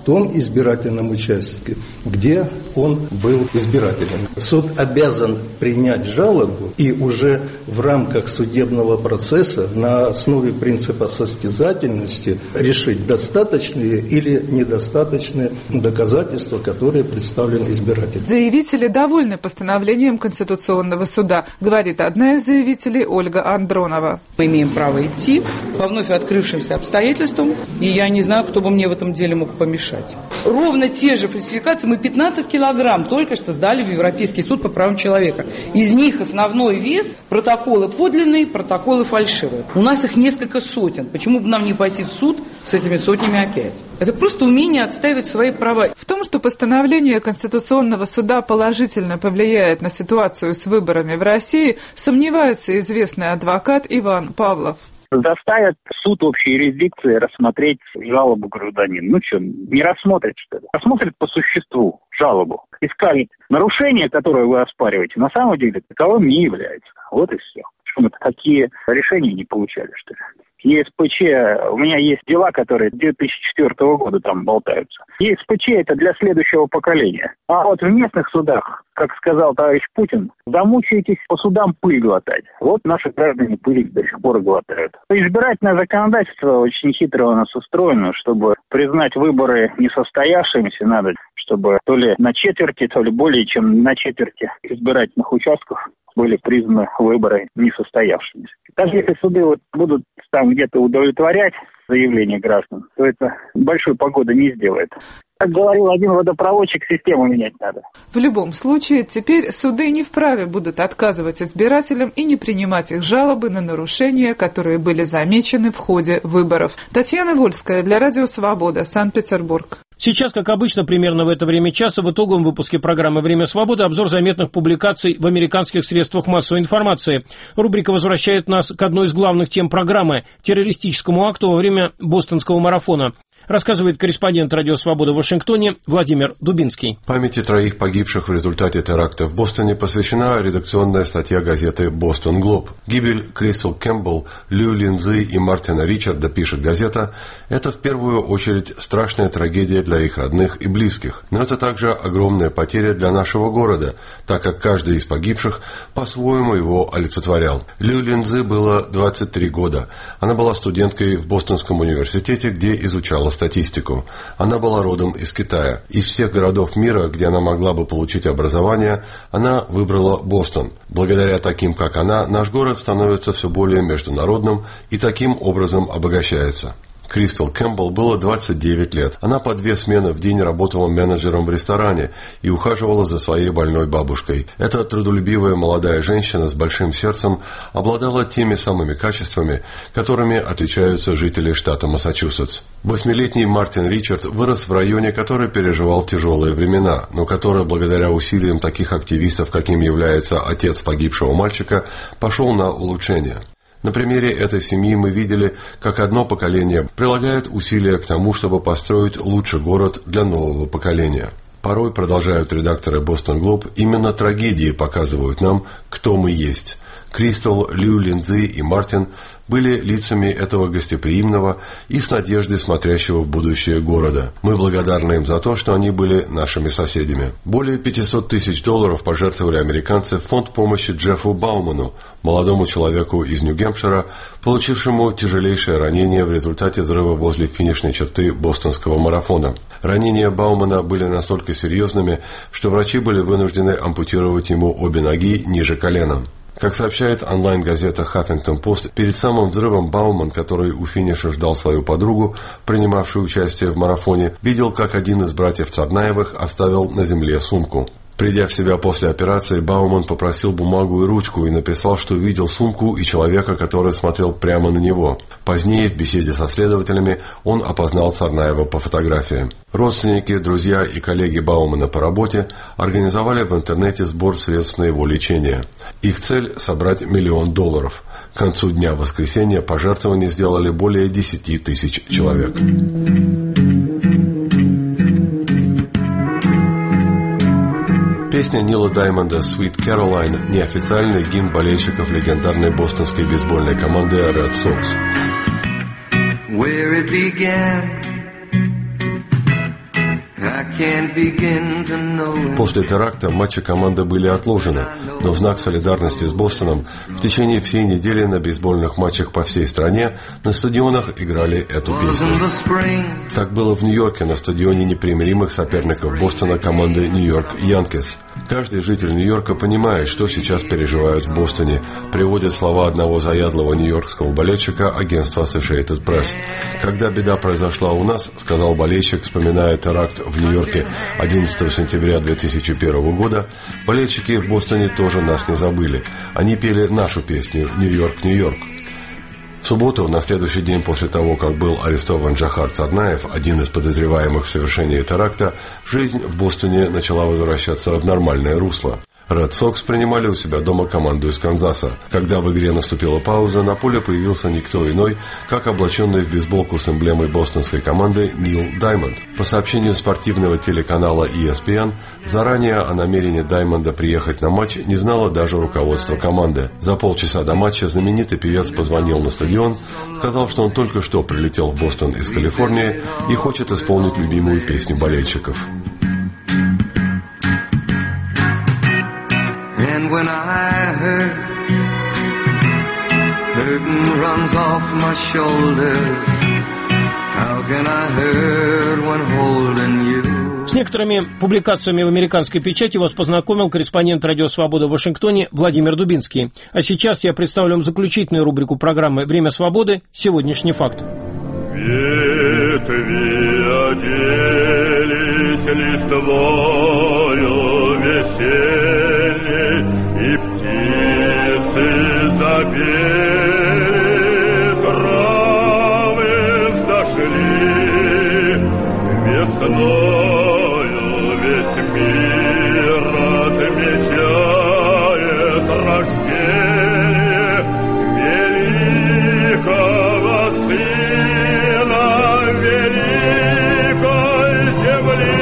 том избирательном участке, где он был избирателем. Суд обязан принять жалобу и уже в рамках судебного процесса на основе принципа состязательности решить, достаточные или недостаточные доказательства, которые представлены избирателю. Заявители довольны постановлением Конституционного суда, говорит одна из заявителей Ольга Андронова. Мы имеем право идти по вновь открывшимся обстоятельствам, и я не знаю, кто бы мне в этом деле мог помешать. Ровно те же фальсификации. Мы пятнадцать килограмм только что сдали в Европейский суд по правам человека. Из них основной вес – протоколы подлинные, протоколы фальшивые. У нас их несколько сотен. Почему бы нам не пойти в суд с этими сотнями опять? Это просто умение отстаивать свои права. В том, что постановление Конституционного суда положительно повлияет на ситуацию с выборами в России, сомневается известный адвокат Иван Павлов. Заставят суд общей юрисдикции рассмотреть жалобу гражданина. Ну что, не рассмотрит, что ли? Рассмотрит по существу жалобу и скажет, нарушение, которое вы оспариваете, на самом деле таковым не является. Вот и все. Что мы такие решения не получали, что ли? ЕСПЧ, у меня есть дела, которые с две тысячи четвёртого года там болтаются. ЕСПЧ это для следующего поколения. А вот в местных судах, как сказал товарищ Путин, замучаетесь по судам пыль глотать. Вот наши граждане пыль до сих пор глотают. Избирательное законодательство очень хитро у нас устроено, чтобы признать выборы несостоявшимися, надо, чтобы то ли на четверти, то ли более чем на четверти избирательных участков были признаны выборы несостоявшимися. Даже если суды вот будут там где-то удовлетворять заявления граждан, то это большой погоды не сделает. Как говорил один водопроводчик, систему менять надо. В любом случае, теперь суды не вправе будут отказывать избирателям и не принимать их жалобы на нарушения, которые были замечены в ходе выборов. Татьяна Вольская для Радио Свобода, Санкт-Петербург. Сейчас, как обычно, примерно в это время часа в итоговом выпуске программы «Время свободы» обзор заметных публикаций в американских средствах массовой информации. Рубрика возвращает нас к одной из главных тем программы – террористическому акту во время бостонского марафона. Рассказывает корреспондент «Радио Свобода» в Вашингтоне Владимир Дубинский. Памяти троих погибших в результате теракта в Бостоне посвящена редакционная статья газеты «Бостон Глоб». Гибель Кристал Кэмпбелл, Лью Линдзи и Мартина Ричарда, пишет газета, это в первую очередь страшная трагедия для их родных и близких. Но это также огромная потеря для нашего города, так как каждый из погибших по-своему его олицетворял. Лью Линдзи было двадцать три года. Она была студенткой в Бостонском университете, где изучала статистику. Она была родом из Китая. Из всех городов мира, где она могла бы получить образование, она выбрала Бостон. Благодаря таким, как она, наш город становится все более международным и таким образом обогащается. Кристал Кэмпбелл было двадцать девять лет. Она по две смены в день работала менеджером в ресторане и ухаживала за своей больной бабушкой. Эта трудолюбивая молодая женщина с большим сердцем обладала теми самыми качествами, которыми отличаются жители штата Массачусетс. Восьмилетний Мартин Ричард вырос в районе, который переживал тяжелые времена, но который, благодаря усилиям таких активистов, каким является отец погибшего мальчика, пошел на улучшение. На примере этой семьи мы видели, как одно поколение прилагает усилия к тому, чтобы построить лучший город для нового поколения. Порой, продолжают редакторы «Бостон Глоб», именно трагедии показывают нам, кто мы есть. Кристал, Лью Линдзи и Мартин были лицами этого гостеприимного и с надеждой смотрящего в будущее города. Мы благодарны им за то, что они были нашими соседями. Более пятьсот тысяч долларов пожертвовали американцы в фонд помощи Джеффу Бауману, молодому человеку из Нью-Гэмпшира, получившему тяжелейшее ранение в результате взрыва возле финишной черты бостонского марафона. Ранения Баумана были настолько серьезными, что врачи были вынуждены ампутировать ему обе ноги ниже колена. Как сообщает онлайн-газета «Хаффингтон Пост», перед самым взрывом Бауман, который у финиша ждал свою подругу, принимавшую участие в марафоне, видел, как один из братьев Царнаевых оставил на земле сумку. Придя в себя после операции, Бауман попросил бумагу и ручку и написал, что видел сумку и человека, который смотрел прямо на него. Позднее, в беседе со следователями, он опознал Царнаева по фотографии. Родственники, друзья и коллеги Баумана по работе организовали в интернете сбор средств на его лечение. Их цель – собрать миллион долларов. К концу дня воскресенья пожертвования сделали более десяти тысяч человек. Песня Нила Даймонда «Sweet Caroline» – неофициальный гимн болельщиков легендарной бостонской бейсбольной команды Red Sox. Where it began, После теракта матчи команды были отложены, но в знак солидарности с Бостоном в течение всей недели на бейсбольных матчах по всей стране на стадионах играли эту песню. Так было в Нью-Йорке на стадионе непримиримых соперников Бостона команды Нью-Йорк Янкис. Каждый житель Нью-Йорка понимает, что сейчас переживают в Бостоне, приводит слова одного заядлого нью-йоркского болельщика агентства Associated Press. «Когда беда произошла у нас, — сказал болельщик, вспоминая теракт в Нью-Йорке одиннадцатого сентября две тысячи первого года, — болельщики в Бостоне тоже нас не забыли. Они пели нашу песню «Нью-Йорк, Нью-Йорк». В субботу, на следующий день после того, как был арестован Джохар Царнаев, один из подозреваемых в совершении теракта, жизнь в Бостоне начала возвращаться в нормальное русло. Ред Сокс принимали у себя дома команду из Канзаса. Когда в игре наступила пауза, на поле появился никто иной, как облаченный в бейсболку с эмблемой бостонской команды Нил Даймонд. По сообщению спортивного телеканала и эс пи эн, заранее о намерении Даймонда приехать на матч не знало даже руководство команды. За полчаса до матча знаменитый певец позвонил на стадион, сказал, что он только что прилетел в Бостон из Калифорнии и хочет исполнить любимую песню болельщиков. And when I hurt, burden runs off my shoulders. How can I hurt when holding you? С некоторыми публикациями в американской печати вас познакомил корреспондент «Радио Свобода» в Вашингтоне Владимир Дубинский. А сейчас я представлю вам заключительную рубрику программы «Время свободы. Сегодняшний факт». Ветви оделись листвою весенней, и птицы запели, травы взошли. Весною весь мир отмечает рождение великого Сына великой земли.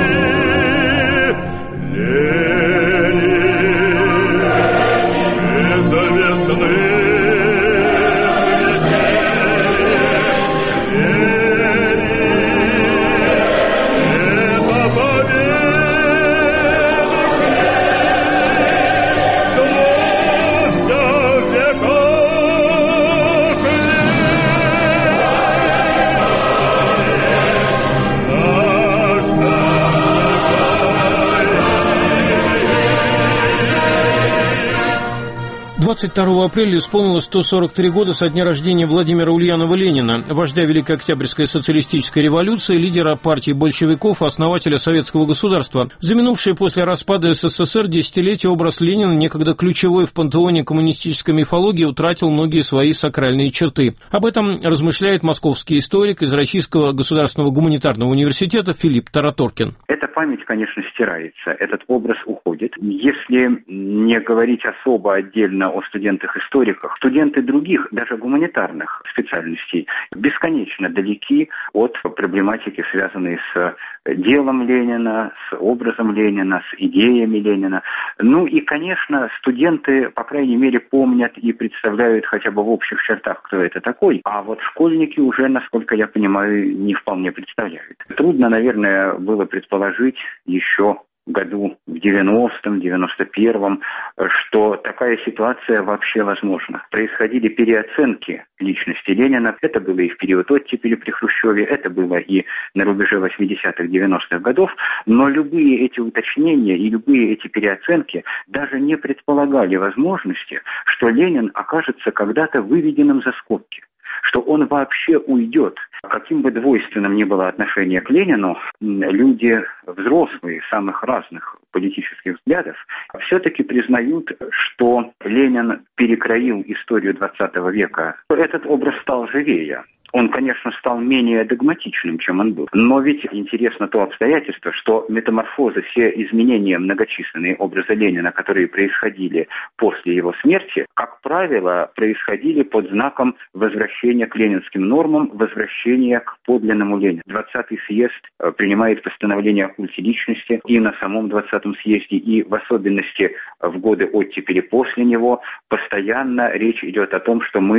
двадцать второго апреля исполнилось сто сорок три года со дня рождения Владимира Ульянова-Ленина, вождя Великой Октябрьской социалистической революции, лидера партии большевиков, основателя советского государства. За минувшие после распада эс эс эс эр десятилетия образ Ленина, некогда ключевой в пантеоне коммунистической мифологии, утратил многие свои сакральные черты. Об этом размышляет московский историк из Российского государственного гуманитарного университета Филипп Тараторкин. Эта память, конечно, стирается, этот образ уходит. Если не говорить особо отдельно о студентах-историках, студенты других, даже гуманитарных специальностей, бесконечно далеки от проблематики, связанной с делом Ленина, с образом Ленина, с идеями Ленина. Ну и, конечно, студенты, по крайней мере, помнят и представляют хотя бы в общих чертах, кто это такой, а вот школьники уже, насколько я понимаю, не вполне представляют. Трудно, наверное, было предположить еще году в девяностом, девяносто первом, что такая ситуация вообще возможна. Происходили переоценки личности Ленина. Это было и в период оттепели при Хрущеве, это было и на рубеже восьмидесятых, девяностых годов, но любые эти уточнения и любые эти переоценки даже не предполагали возможности, что Ленин окажется когда-то выведенным за скобки, что он вообще уйдет. Каким бы двойственным ни было отношение к Ленину, люди взрослые, самых разных политических взглядов, все-таки признают, что Ленин перекроил историю двадцатого века. Этот образ стал живее. Он, конечно, стал менее догматичным, чем он был. Но ведь интересно то обстоятельство, что метаморфозы, все изменения многочисленные образа Ленина, которые происходили после его смерти, как правило, происходили под знаком возвращения к ленинским нормам, возвращения к подлинному Ленину. двадцатый съезд принимает постановление о культе личности, и на самом двадцатом съезде, и в особенности в годы оттепели после него постоянно речь идет о том, что мы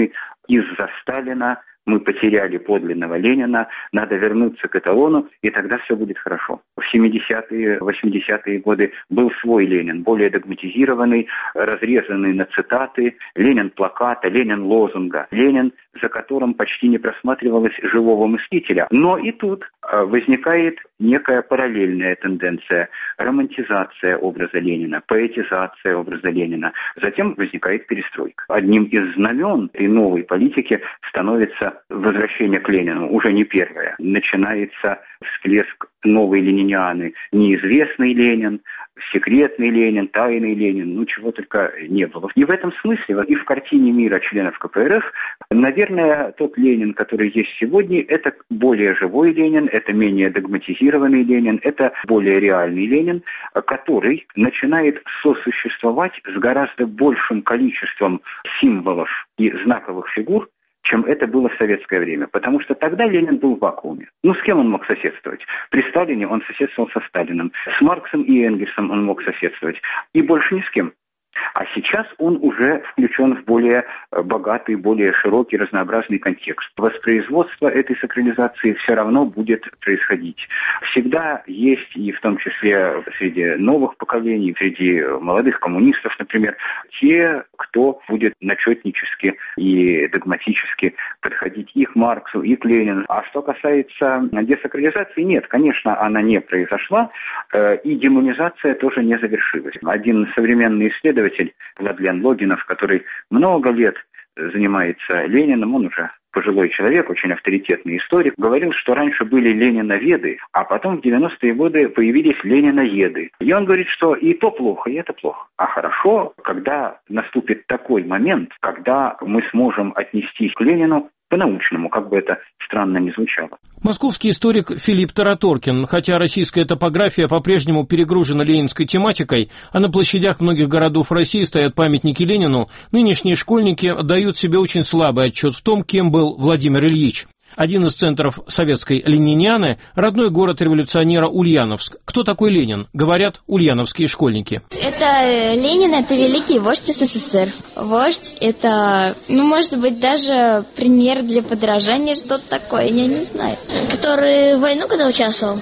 из-за Сталина мы потеряли подлинного Ленина, надо вернуться к эталону, и тогда все будет хорошо. В семидесятые, восьмидесятые годы был свой Ленин, более догматизированный, разрезанный на цитаты, Ленин плаката, Ленин лозунга, Ленин, за которым почти не просматривалось живого мыслителя. Но и тут возникает некая параллельная тенденция, романтизация образа Ленина, поэтизация образа Ленина. Затем возникает перестройка. Одним из знамен и новой политики становится возвращение к Ленину, уже не первое. Начинается всплеск новой ленинианы, неизвестный Ленин, секретный Ленин, тайный Ленин, ну чего только не было. И в этом смысле, и в картине мира членов ка пэ эр эф, наверное, тот Ленин, который есть сегодня, это более живой Ленин, это менее догматизированный Ленин, это более реальный Ленин, который начинает сосуществовать с гораздо большим количеством символов и знаковых фигур, чем это было в советское время. Потому что тогда Ленин был в вакууме. Ну, с кем он мог соседствовать? При Сталине он соседствовал со Сталиным. С Марксом и Энгельсом он мог соседствовать. И больше ни с кем. А сейчас он уже включен в более богатый, более широкий, разнообразный контекст. Воспроизводство этой сакрализации все равно будет происходить. Всегда есть, и в том числе среди новых поколений, среди молодых коммунистов, например, те, кто будет начетнически и догматически подходить и к Марксу, и к Ленину. А что касается десакрализации, нет, конечно, она не произошла, и демонизация тоже не завершилась. Один современный исследователь, Владлен Логинов, который много лет занимается Лениным, он уже пожилой человек, очень авторитетный историк, говорил, что раньше были лениноведы, а потом в девяностые годы появились лениноеды. И он говорит, что и то плохо, и это плохо. А хорошо, когда наступит такой момент, когда мы сможем отнестись к Ленину по-научному, как бы это странно ни звучало. Московский историк Филипп Тараторкин. Хотя российская топография по-прежнему перегружена ленинской тематикой, а на площадях многих городов России стоят памятники Ленину, нынешние школьники отдают себе очень слабый отчет в том, кем был Владимир Ильич. Один из центров советской ленинианы – родной город революционера Ульяновск. Кто такой Ленин? Говорят ульяновские школьники. Это Ленин – это великий вождь эс эс эс эр. Вождь – это, ну, может быть, даже пример для подражания, что-то такое, я не знаю. Который в войну когда участвовал?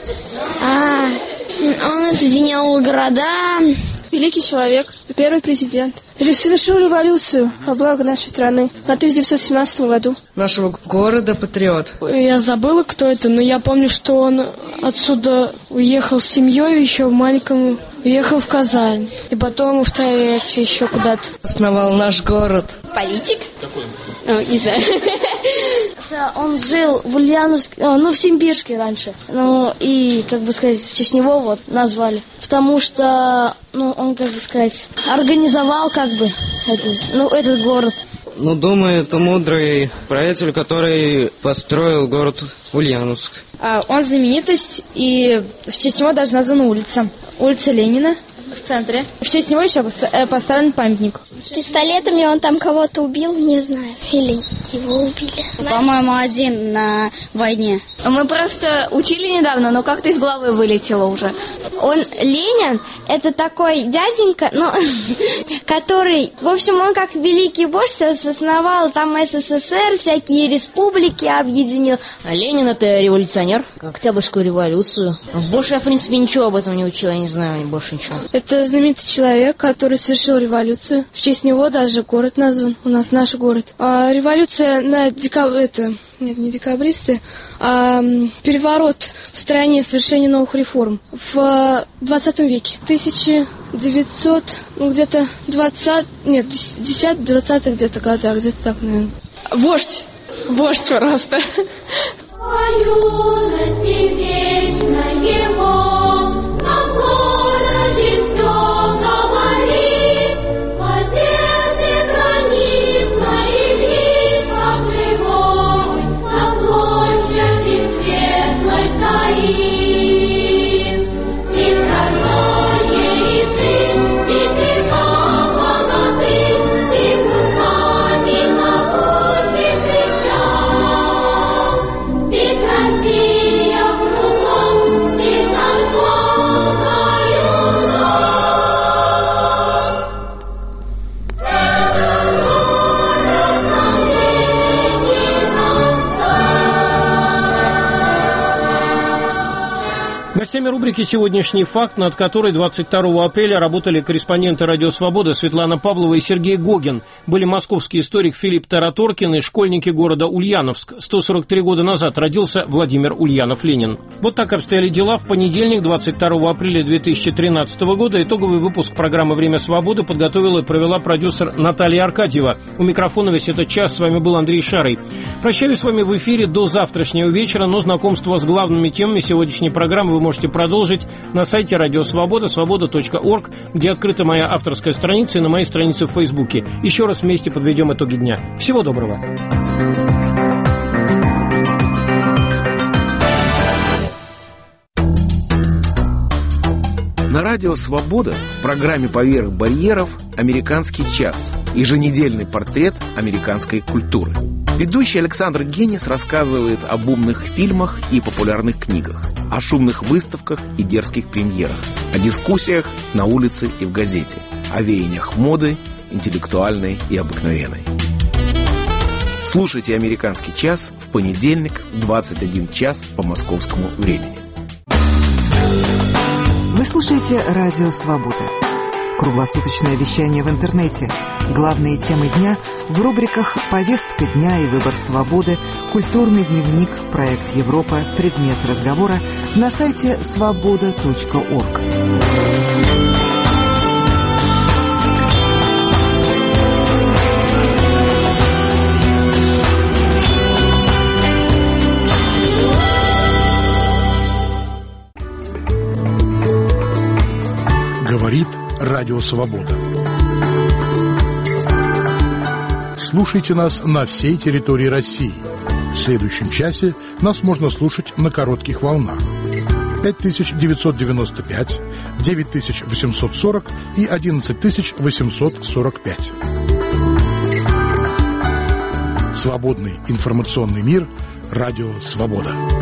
А, он соединял города. Великий человек, первый президент. Совершил революцию во благо нашей страны в тысяча девятьсот семнадцатом году. Нашего города патриот. Я забыла, кто это, но я помню, что он отсюда уехал с семьей еще маленькому. Уехал в Казань. И потом в Тольятти еще куда-то. Основал наш город. Политик? Какой? Ну, не знаю. Он жил в Ульяновске, ну, в Симбирске раньше. Ну, и, как бы сказать, в честь него вот назвали. Потому что, ну, он, как бы сказать, организовал, как бы, это, ну, этот город. Ну, думаю, это мудрый правитель, который построил город Ульяновск. Он знаменитость, и в честь него даже названа улица. Улица Ленина в центре. В честь него еще поставлен памятник. С пистолетами он там кого-то убил, не знаю. Или его убили. По-моему, один на войне. Мы просто учили недавно, но как-то из головы вылетело уже. Он, Ленин, это такой дяденька, ну, который, в общем, он как великий вождь основал там эс эс эс эр, всякие республики объединил. А Ленин это революционер, Октябрьскую революцию. Больше я, в принципе, ничего об этом не учила, я не знаю, больше ничего. Это знаменитый человек, который совершил революцию. В честь него даже город назван, у нас наш город. А революция на декабрь... Это... Нет, не декабристы, а переворот в стране, совершение новых реформ в двадцатом веке. тысяча девятьсот, ну где-то двадцать, нет, десятых-двадцатых где-то годах, где-то так, наверное. Вождь, вождь просто. Гостями рубрики «Сегодняшний факт», над которой двадцать второго апреля работали корреспонденты «Радио Свобода» Светлана Павлова и Сергей Гогин, были московский историк Филипп Тараторкин и школьники города Ульяновск. сто сорок три года назад родился Владимир Ульянов-Ленин. Вот так обстояли дела в понедельник, двадцать второго апреля две тысячи тринадцатого года. Итоговый выпуск программы «Время свободы» подготовила и провела продюсер Наталья Аркадьева. У микрофона весь этот час с вами был Андрей Шарый. Прощаюсь с вами в эфире до завтрашнего вечера, но знакомство с главными темами сегодняшней программы вы можете продолжить на сайте Радио Свобода, свобода точка орг, где открыта моя авторская страница, и на моей странице в Фейсбуке. Еще раз вместе подведем итоги дня. Всего доброго. На Радио Свобода в программе «Поверх барьеров» «Американский час» – еженедельный портрет американской культуры. Ведущий Александр Генис рассказывает об умных фильмах и популярных книгах, о шумных выставках и дерзких премьерах, о дискуссиях на улице и в газете, о веяниях моды, интеллектуальной и обыкновенной. Слушайте «Американский час» в понедельник в двадцать один час по московскому времени. Вы слушаете «Радио Свобода». Круглосуточное вещание в интернете. Главные темы дня в рубриках «Повестка дня» и «Выбор свободы», «Культурный дневник», «Проект Европа», «Предмет разговора» на сайте свобода точка орг. Говорит Радио Свобода. Слушайте нас на всей территории России. В следующем часе нас можно слушать на коротких волнах. пять тысяч девятьсот девяносто пять, девять тысяч восемьсот сорок и одиннадцать тысяч восемьсот сорок пять. Свободный информационный мир. Радио Свобода.